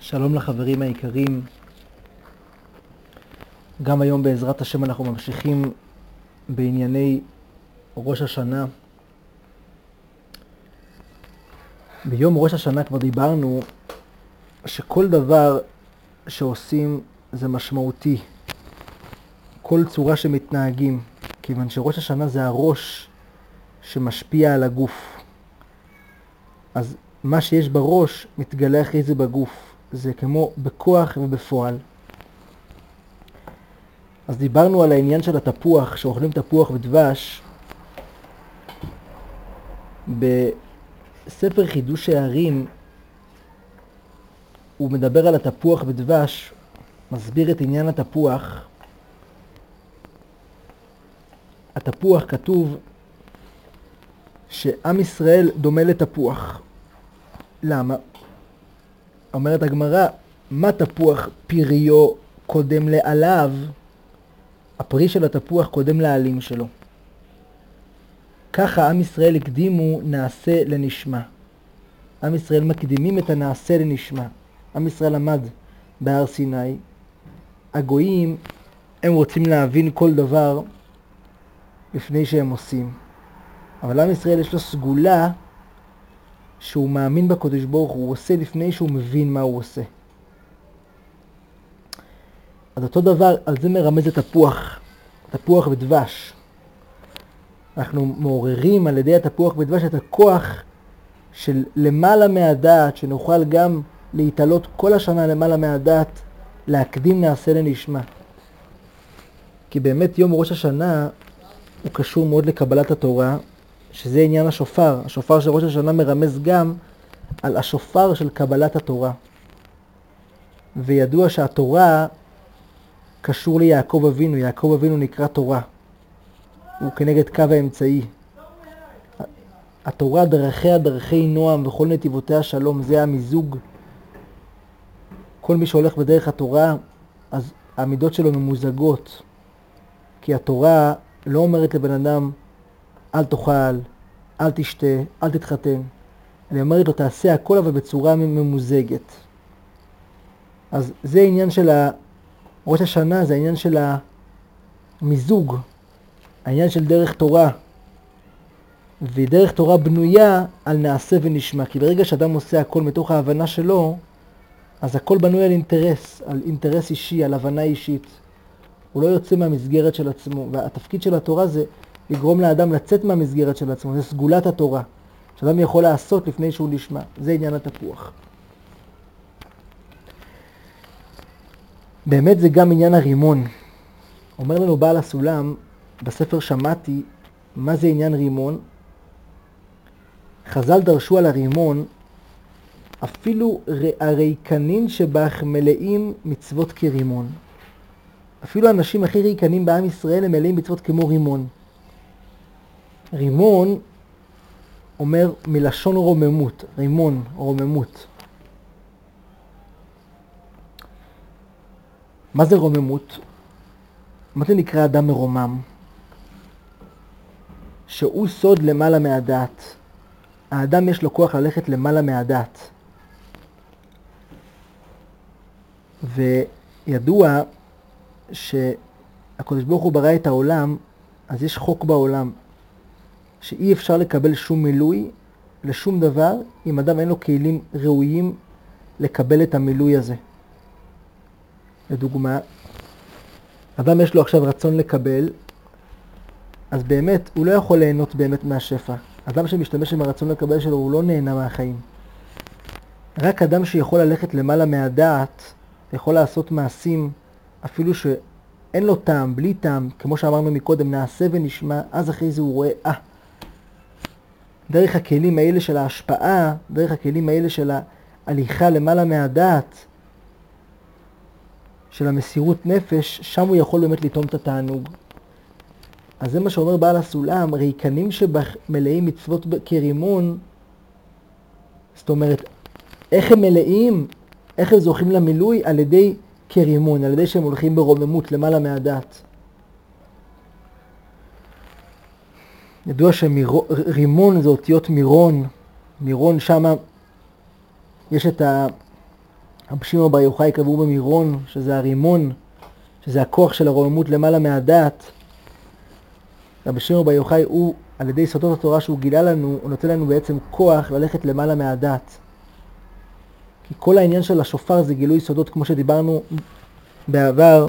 שלום לחברים היקרים. גם היום בעזרת השם אנחנו ממשיכים בענייני ראש השנה. ביום ראש השנה כבר דיברנו שכל דבר שעושים זה משמעותי. כל צורה שמתנהגים, כיוון שראש השנה זה הראש שמשפיע על הגוף. אז מה שיש בראש מתגלה אחרי זה בגוף. זה כמו בכוח ובפועל. אז דיברנו על העניין של התפוח, שאוכלים תפוח ודבש. בספר חידוש הערים הוא מדבר על התפוח ודבש, מסביר את עניין התפוח. התפוח כתוב שעם ישראל דומה לתפוח. למה? אומרת הגמרא, מה תפוח פריו קודם לעליו? הפרי של התפוח קודם לעלים שלו. ככה עם ישראל הקדימו נעשה לנשמה. עם ישראל מקדימים את הנעשה לנשמה. עם ישראל עמד בהר סיני. הגויים הם רוצים להבין כל דבר לפני שהם עושים. אבל עם ישראל יש לו סגולה שהוא מאמין בקדוש ברוך הוא עושה לפני שהוא מבין מה הוא עושה. אז אותו דבר, על זה מרמז תפוח ודבש. אנחנו מעוררים על ידי התפוח ודבש את הכוח של למעלה מהדעת, שנוכל גם להתעלות כל השנה למעלה מהדעת, להקדים נעשה לנשמה. כי באמת יום ראש השנה הוא קשור מאוד לקבלת התורה, שזה עניין השופר. השופר של ראש השנה מרמז גם על השופר של קבלת התורה. וידוע שהתורה קשור ליעקב אבינו. יעקב אבינו נקרא תורה. הוא כנגד קו האמצעי. התורה דרכיה דרכי נועם וכל נתיבותיה שלום. זה המיזוג. כל מי שהולך בדרך התורה, אז המידות שלו ממוזגות. כי התורה לא אומרת לבן אדם, אל תאכל, אל תשתה, אל תתחתן. אני אומרת לו, תעשה הכל אבל בצורה ממוזגת. אז זה עניין של ראש השנה, זה העניין של המיזוג. העניין של דרך תורה. ודרך תורה בנויה על נעשה ונשמע. כי ברגע שאדם עושה הכל מתוך ההבנה שלו, אז הכל בנוי על אינטרס אישי, על הבנה אישית. הוא לא יוצא מהמסגרת של עצמו. והתפקיד של התורה זה לגרום לאדם לצאת מהמסגרת של עצמו. זה סגולת התורה. שאדם יכול לעשות לפני שהוא נשמע. זה עניין התפוח. באמת זה גם עניין הרימון. אומר לנו בעל הסולם, בספר שמעתי, מה זה עניין רימון? חז"ל דרשו על הרימון, אפילו הריקנין שבך מלאים מצוות כרימון. אפילו האנשים הכי ריקנים בעם ישראל הם מלאים מצוות כמו רימון. רימון אומר מלשון רוממות, רימון, רוממות. מה זה רוממות? מה זה נקרא אדם מרומם? שהוא סוד למעלה מהדעת. האדם יש לו כוח ללכת למעלה מהדעת. וידוע שהקדוש ברוך הוא ברא את העולם, אז יש חוק בעולם, שאי אפשר לקבל שום מילוי לשום דבר, אם אדם אין לו כלים ראויים לקבל את המילוי הזה. לדוגמה, אדם יש לו עכשיו רצון לקבל, אז באמת הוא לא יכול ליהנות באמת מהשפע. אדם שמשתמש עם הרצון לקבל שלו הוא לא נהנה מהחיים. רק אדם שיכול ללכת למעלה מהדעת, יכול לעשות מעשים אפילו שאין לו טעם, בלי טעם, כמו שאמרנו מקודם, נעשה ונשמע, אז אחרי זה הוא רואה, דרך הכלים האלה של ההשפעה, דרך הכלים האלה של ההליכה למעלה מהדעת, של המסירות נפש, שם הוא יכול באמת לטעום את התענוג. אז זה מה שאומר בעל הסולם, ריקנים שמלאים מצוות כרימון, זאת אומרת, איך הם מלאים, איך הם זוכים למילוי? על ידי כרימון, על ידי שהם הולכים ברוממות למעלה מהדעת. ידוע שרימון זה אותיות מירון, מירון שמה יש את רבי שמעון בר יוחאי קבעו במירון, שזה הרימון, שזה הכוח של הרוממות למעלה מהדעת. רבי שמעון בר יוחאי הוא, על ידי יסודות התורה שהוא גילה לנו, הוא נותן לנו בעצם כוח ללכת למעלה מהדעת. כי כל העניין של השופר זה גילוי יסודות, כמו שדיברנו בעבר,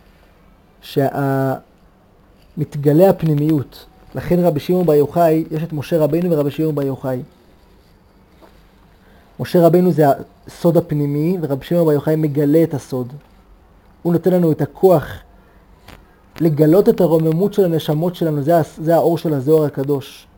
מתגלה הפנימיות. לכן רבי שמעון בר יוחאי, יש את משה רבינו ורבי שמעון בר יוחאי. משה רבינו זה הסוד הפנימי, ורבי שמעון בר יוחאי מגלה את הסוד. הוא נותן לנו את הכוח לגלות את הרוממות של הנשמות שלנו, זה האור של הזוהר הקדוש.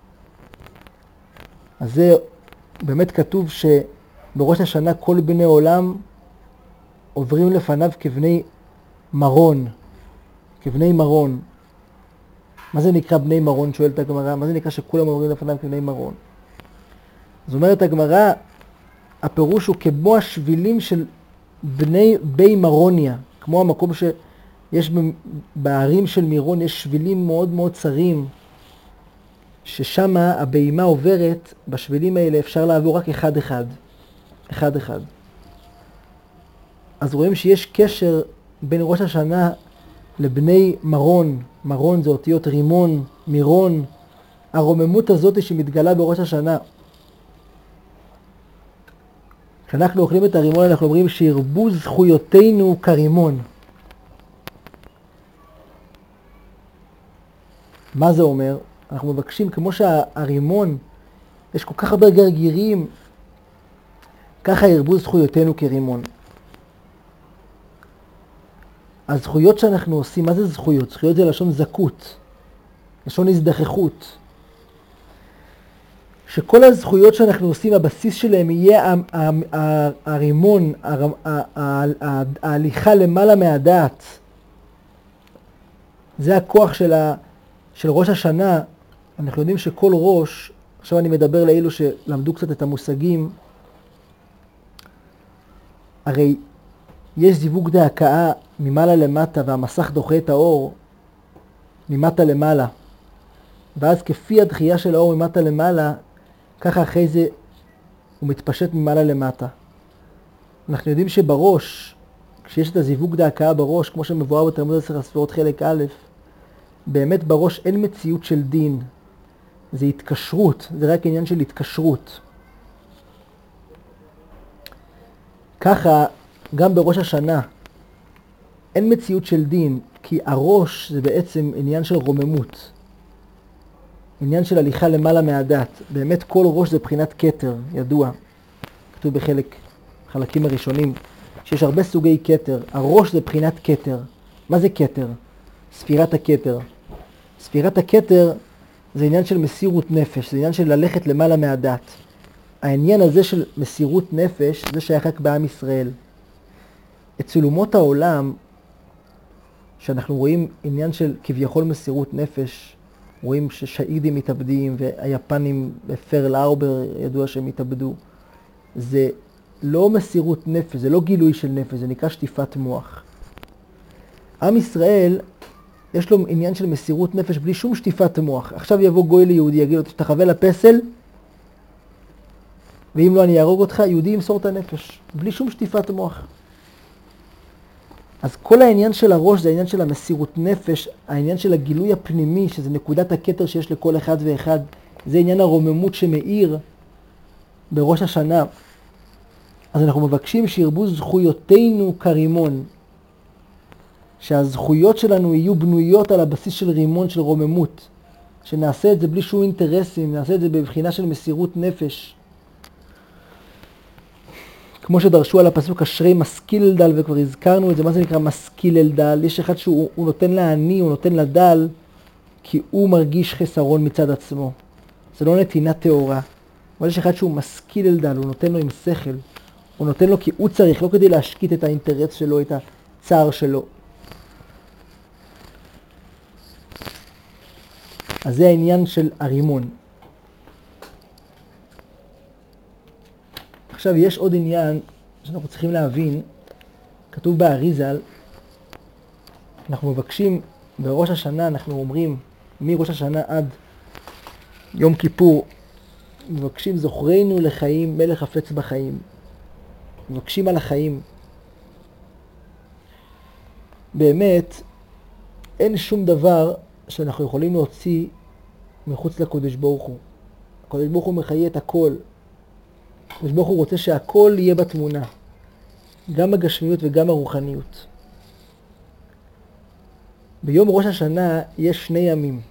אז זה באמת כתוב שבראש השנה כל בני עולם עוברים לפניו כבני מרון, כבני מרון. מה זה נקרא בני מרון? שואלת הגמרא. מה זה נקרא שכולם עוברים לפניו כבני מרון? זאת אומרת הגמרא, הפירוש הוא כמו השבילים של בי מרוניה, כמו המקום שיש בערים של מירון, יש שבילים מאוד מאוד צרים, ששם הבהימה עוברת, בשבילים האלה אפשר לעבור רק אחד אחד. אז רואים שיש קשר בין ראש השנה לבני מרון. מרון זה אותיות רימון, מירון, הרוממות הזאת שמתגלה בראש השנה. כשאנחנו אוכלים את הרימון אנחנו אומרים שירבו זכויותינו כרימון. מה זה אומר? אנחנו מבקשים, כמו שהרימון, יש כל כך הרבה גרגירים, ככה ירבו זכויותינו כרימון. הזכויות שאנחנו עושים, מה זה זכויות? זכויות זה לשון זכות, לשון הזדחכות. שכל הזכויות שאנחנו עושים, הבסיס שלהם יהיה הרימון, ההליכה למעלה מהדעת. זה הכוח של ראש השנה. אנחנו יודעים שכל ראש, עכשיו אני מדבר לאלו שלמדו קצת את המושגים, הרי יש זיווג דהקאה ממעלה למטה והמסך דוחה את האור ממטה למעלה. ואז כפי הדחייה של האור ממטה למעלה, ככה אחרי זה הוא מתפשט ממעלה למטה. אנחנו יודעים שבראש, כשיש את הזיווג דהקאה בראש, כמו שמבואר בתלמוד 10 הספירות חלק א', באמת בראש אין מציאות של דין. זה התקשרות, זה רק עניין של התקשרות. ככה גם בראש השנה אין מציאות של דין, כי הראש זה בעצם עניין של רוממות. עניין של הליכה למעלה מהדת. באמת כל ראש זה בחינת כתר, ידוע. כתוב חלקים הראשונים, שיש הרבה סוגי כתר. הראש זה בחינת כתר. מה זה כתר? ספירת הכתר. ספירת הכתר זה עניין של מסירות נפש, זה עניין של ללכת למעלה מהדת. העניין הזה של מסירות נפש, זה שייך רק בעם ישראל. אצל אומות העולם, שאנחנו רואים עניין של כביכול מסירות נפש, רואים ששהידים מתאבדים והיפנים בפרל ארבר ידוע שהם התאבדו. זה לא מסירות נפש, זה לא גילוי של נפש, זה נקרא שטיפת מוח. עם ישראל יש לו עניין של מסירות נפש בלי שום שטיפת מוח. עכשיו יבוא גוי ליהודי, יגיד לו, תשתחווה לפסל, ואם לא אני אהרוג אותך, יהודי ימסור את הנפש, בלי שום שטיפת מוח. אז כל העניין של הראש זה העניין של המסירות נפש, העניין של הגילוי הפנימי, שזה נקודת הכתר שיש לכל אחד ואחד, זה עניין הרוממות שמאיר בראש השנה. אז אנחנו מבקשים שירבו זכויותינו כרימון, שהזכויות שלנו יהיו בנויות על הבסיס של רימון, של רוממות, שנעשה את זה בלי שום אינטרסים, נעשה את זה בבחינה של מסירות נפש. כמו שדרשו על הפסוק אשרי משכיל אל דל, וכבר הזכרנו את זה, מה זה נקרא משכיל אל דל? יש אחד שהוא נותן לעני, הוא נותן לדל, כי הוא מרגיש חסרון מצד עצמו. זה לא נתינה טהורה. אבל יש אחד שהוא משכיל אל דל, הוא נותן לו עם שכל. הוא נותן לו כי הוא צריך, לא כדי להשקיט את האינטרס שלו, את הצער שלו. אז זה העניין של הרימון. עכשיו יש עוד עניין שאנחנו צריכים להבין, כתוב באריזל, אנחנו מבקשים בראש השנה, אנחנו אומרים מראש השנה עד יום כיפור, מבקשים זוכרנו לחיים מלך חפץ בחיים. מבקשים על החיים. באמת, אין שום דבר שאנחנו יכולים להוציא מחוץ לקודש ברוך הוא. הקודש ברוך הוא מחיה את הכל. הקודש ברוך הוא רוצה שהכל יהיה בתמונה. גם הגשמיות וגם הרוחניות. ביום ראש השנה יש 2 ימים.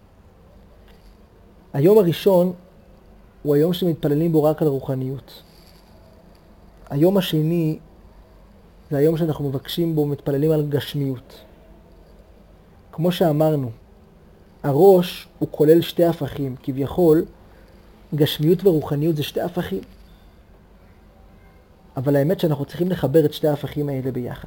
היום הראשון הוא היום שמתפללים בו רק על הרוחניות. היום השני זה היום שאנחנו מבקשים בו, מתפללים על גשמיות. כמו שאמרנו, הראש הוא כולל 2 הפכים. כביכול, גשמיות ורוחניות זה 2 הפכים. אבל האמת שאנחנו צריכים לחבר את 2 ההפכים האלה ביחד.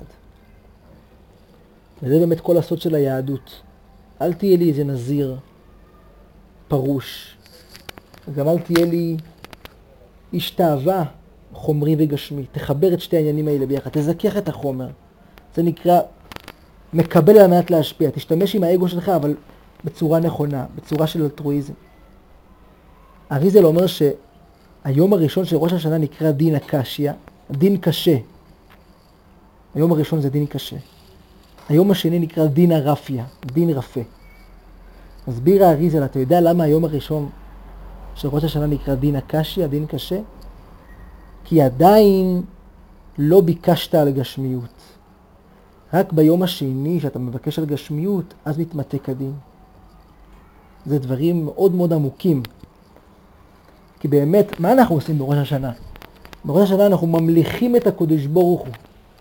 וזה באמת כל הסוד של היהדות. אל תהיה לי איזה נזיר פרוש. גם אל תהיה לי איש תאווה חומרי וגשמי. תחבר את 2 העניינים האלה ביחד. תזכח את החומר. זה נקרא מקבל על מנת להשפיע. תשתמש עם האגו שלך, אבל בצורה נכונה, בצורה של אלטרואיזם. אריזל אומר שהיום הראשון של ראש השנה נקרא דין הקשיא, דין קשה. היום הראשון זה דין קשה. היום השני נקרא דין הרפיה, דין רפה. מסביר האריזל, אתה יודע למה היום הראשון של ראש השנה נקרא דין הקשיא, דין קשה? כי עדיין לא ביקשת על גשמיות. רק ביום השני שאתה מבקש על גשמיות, אז מתמתק הדין. זה דברים מאוד מאוד עמוקים. כי באמת, מה אנחנו עושים בראש השנה? בראש השנה אנחנו ממליכים את הקודש ברוך הוא.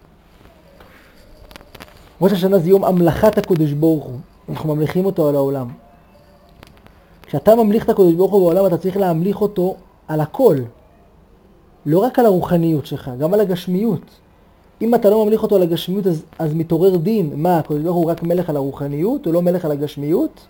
ראש השנה זה יום המלכת הקודש ברוך הוא. אנחנו ממליכים אותו על העולם. כשאתה ממליך את הקודש ברוך הוא בעולם, אתה צריך להמליך אותו על הכל. לא רק על הרוחניות שלך, גם על הגשמיות. אם אתה לא ממליך אותו על הגשמיות, אז מתעורר דין. מה, הקודש ברוך הוא רק מלך על הרוחניות, הוא לא מלך על הגשמיות?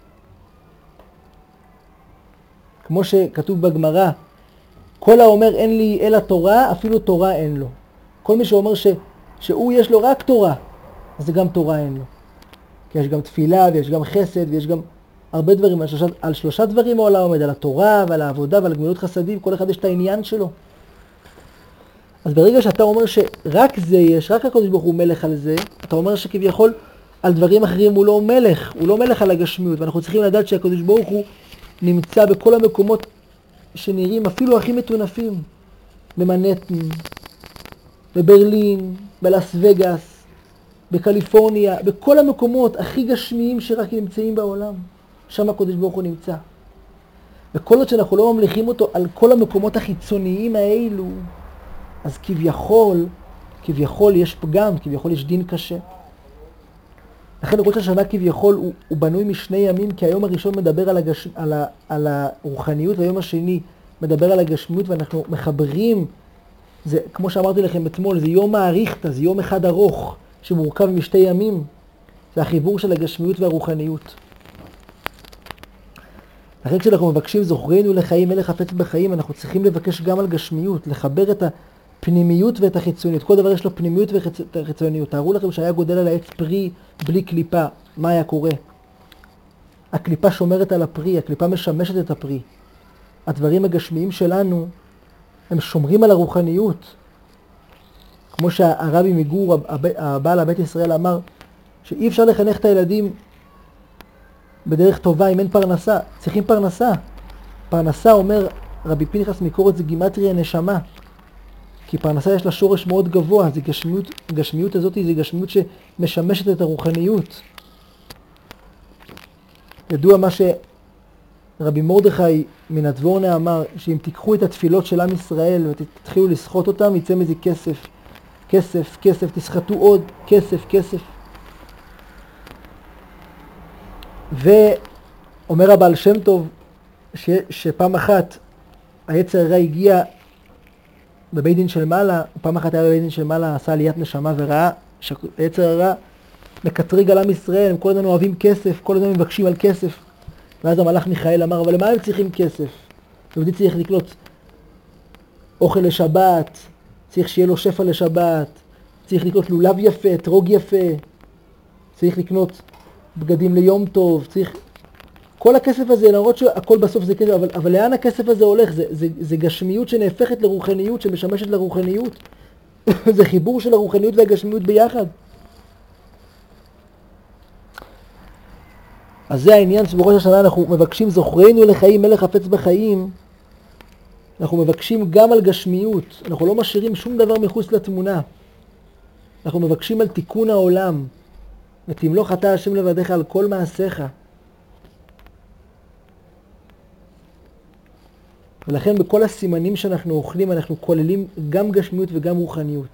כמו שכתוב בגמרא, כל האומר אין לי אלא תורה, אפילו תורה אין לו. כל מי שאומר שהוא יש לו רק תורה, אז זה גם תורה אין לו. כי יש גם תפילה ויש גם חסד ויש גם הרבה דברים. על 3 דברים העולם עומד, על התורה ועל העבודה ועל גמילות חסדים, כל אחד יש את העניין שלו. אז ברגע שאתה אומר שרק זה יש, רק הקודש ברוך הוא מלך על זה, אתה אומר שכביכול על דברים אחרים הוא לא מלך, הוא לא מלך על הגשמיות, ואנחנו צריכים לדעת שהקודש ברוך הוא נמצא בכל המקומות שנראים אפילו הכי מטונפים, במנהטן, בברלין, בלאס וגאס, בקליפורניה, בכל המקומות הכי גשמיים שרק נמצאים בעולם, שם הקודש ברוך הוא נמצא. וכל עוד שאנחנו לא ממליכים אותו על כל המקומות החיצוניים האלו, אז כביכול יש פגם, כביכול יש דין קשה. לכן ראש השנה כביכול הוא בנוי מ2 ימים, כי היום הראשון מדבר על הרוחניות, והיום השני מדבר על הגשמיות, ואנחנו מחברים, זה, כמו שאמרתי לכם אתמול, זה יום האריכתא, זה יום אחד ארוך, שמורכב מ2 ימים. זה החיבור של הגשמיות והרוחניות. לכן כשאנחנו מבקשים זוכרנו לחיים מלך חפץ בחיים, אנחנו צריכים לבקש גם על גשמיות, לחבר את הפנימיות ואת החיצוניות. כל דבר יש לו פנימיות וחיצוניות. תארו לכם שהיה גודל על העץ פרי בלי קליפה, מה היה קורה? הקליפה שומרת על הפרי, הקליפה משמשת את הפרי. הדברים הגשמיים שלנו, הם שומרים על הרוחניות. כמו שהרבי מגור, הבעל הבית ישראל, אמר שאי אפשר לחנך את הילדים בדרך טובה אם אין פרנסה. צריכים פרנסה. פרנסה, אומר רבי פנחס מקורת, זה גימטריה נשמה. כי פרנסה יש לה שורש מאוד גבוה. זה גשמיות הזאת זה גשמיות שמשמשת את הרוחניות. ידוע מה שרבי מרדכי מן הדבורנה אמר, שאם תיקחו את התפילות של עם ישראל ותתחילו לסחוט אותם, יצא מזה כסף. כסף, כסף, תסחטו עוד, כסף, כסף. ואומר הבעל שם טוב שפעם אחת היצר הרע הגיע בבית דין של מעלה, פעם אחת היה בבית דין של מעלה, עשה עליית נשמה וראה שהיצר הרע מקטריג על עם ישראל, הם כל הזמן אוהבים כסף, כל הזמן מבקשים על כסף. ואז המלאך מיכאל אמר, אבל למה הם צריכים כסף? יהודי צריך לקנות אוכל לשבת, צריך שיהיה לו שפע לשבת, צריך לקנות לולב יפה, טרוג יפה, צריך לקנות בגדים ליום טוב, צריך... כל הכסף הזה, למרות שהכל בסוף זה כסף, אבל לאן הכסף הזה הולך? זה גשמיות שנהפכת לרוחניות, שמשמשת לרוחניות. זה חיבור של הרוחניות והגשמיות ביחד. אז זה העניין שבראש השנה אנחנו מבקשים זוכרנו לחיים מלך חפץ בחיים. אנחנו מבקשים גם על גשמיות, אנחנו לא משאירים שום דבר מחוץ לתמונה. אנחנו מבקשים על תיקון העולם. ותמלוך אתה השם לבדיך על כל מעשיך. ולכן בכל הסימנים שאנחנו אוכלים אנחנו כוללים גם גשמיות וגם רוחניות.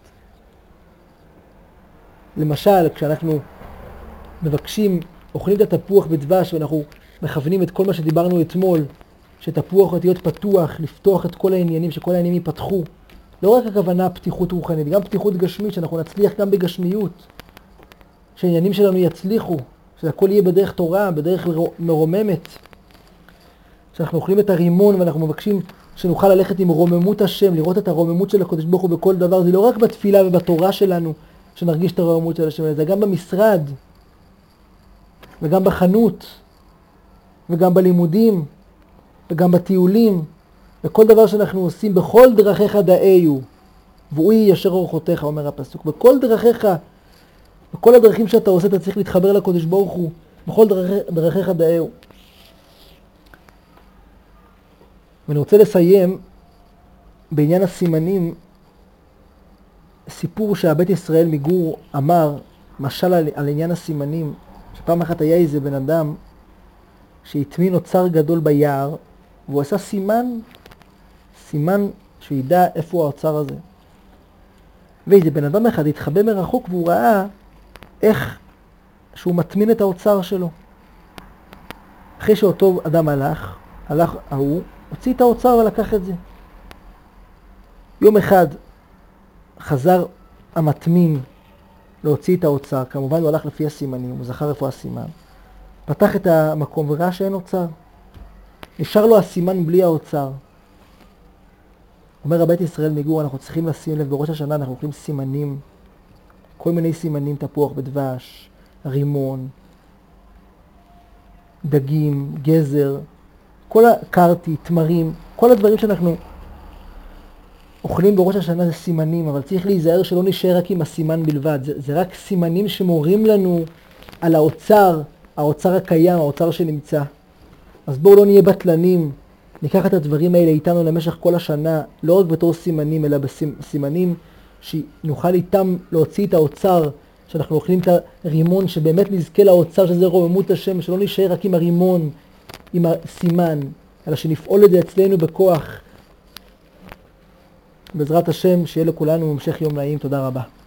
למשל, כשאנחנו מבקשים, אוכלים את התפוח בדבש ואנחנו מכוונים את כל מה שדיברנו אתמול, שתפוח להיות פתוח, לפתוח את כל העניינים, שכל העניינים ייפתחו. לא רק הכוונה פתיחות רוחנית, גם פתיחות גשמית, שאנחנו נצליח גם בגשמיות. שהעניינים שלנו יצליחו, שהכל יהיה בדרך תורה, בדרך מרוממת. שאנחנו אוכלים את הרימון ואנחנו מבקשים שנוכל ללכת עם רוממות השם, לראות את הרוממות של הקדוש ברוך הוא בכל דבר. זה לא רק בתפילה ובתורה שלנו שנרגיש את הרוממות של השם, זה גם במשרד, וגם בחנות, וגם בלימודים, וגם בטיולים, וכל דבר שאנחנו עושים, בכל דרכיך דאיו, והוא יישר אורחותיך, אומר הפסוק. בכל דרכיך, בכל הדרכים שאתה עושה, אתה צריך להתחבר לקדוש ברוך הוא, בכל דרכיך דאיו. ואני רוצה לסיים בעניין הסימנים, סיפור שהבית ישראל מגור אמר, משל על עניין הסימנים, שפעם אחת היה איזה בן אדם שהטמין אוצר גדול ביער, והוא עשה סימן שהוא ידע איפה האוצר הזה. ואיזה בן אדם אחד התחבא מרחוק והוא ראה איך שהוא מטמין את האוצר שלו. אחרי שאותו אדם הלך ההוא, הוציא את האוצר ולקח את זה. יום אחד חזר המטמין להוציא את האוצר, כמובן הוא הלך לפי הסימנים, הוא זכר איפה הסימן. פתח את המקום וראה שאין אוצר. נשאר לו הסימן בלי האוצר. אומר הבית ישראל מגור, אנחנו צריכים לשים לב, בראש השנה אנחנו אוכלים סימנים, כל מיני סימנים, תפוח בדבש, רימון, דגים, גזר, כל הקרטי, תמרים, כל הדברים שאנחנו אוכלים בראש השנה זה סימנים, אבל צריך להיזהר שלא נשאר רק עם הסימן בלבד. זה רק סימנים שמורים לנו על האוצר הקיים, האוצר שנמצא. אז בואו לא נהיה בטלנים, ניקח את הדברים האלה איתנו למשך כל השנה, לא רק בתור סימנים, אלא בסימנים שנוכל איתם להוציא את האוצר, שאנחנו אוכלים את הרימון, שבאמת נזכה לאוצר שזה רוממות השם, שלא נשאר רק עם הרימון, עם הסימן, אלא שנפעול את זה אצלנו בכוח. בעזרת השם, שיהיה לכולנו המשך יום נעים. תודה רבה.